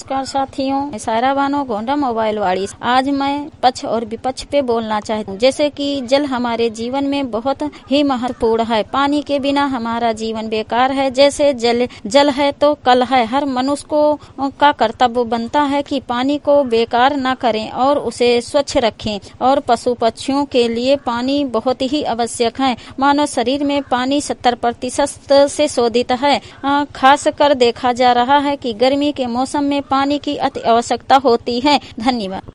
नमस्कार साथियों, मैं सायरा बानो गोंडा मोबाइल वाली। आज मैं पक्ष और विपक्ष पे बोलना चाहती हूँ। जैसे कि जल हमारे जीवन में बहुत ही महत्वपूर्ण है। पानी के बिना हमारा जीवन बेकार है। जैसे जल है तो कल है। हर मनुष्य को का कर्तव्य बनता है कि पानी को बेकार न करें और उसे स्वच्छ रखें। और पशु पक्षियों के लिए पानी बहुत ही आवश्यक है। मानव शरीर में पानी 70% से शोधित है। खास कर देखा जा रहा है कि गर्मी के मौसम में पानी की अति आवश्यकता होती है। धन्यवाद।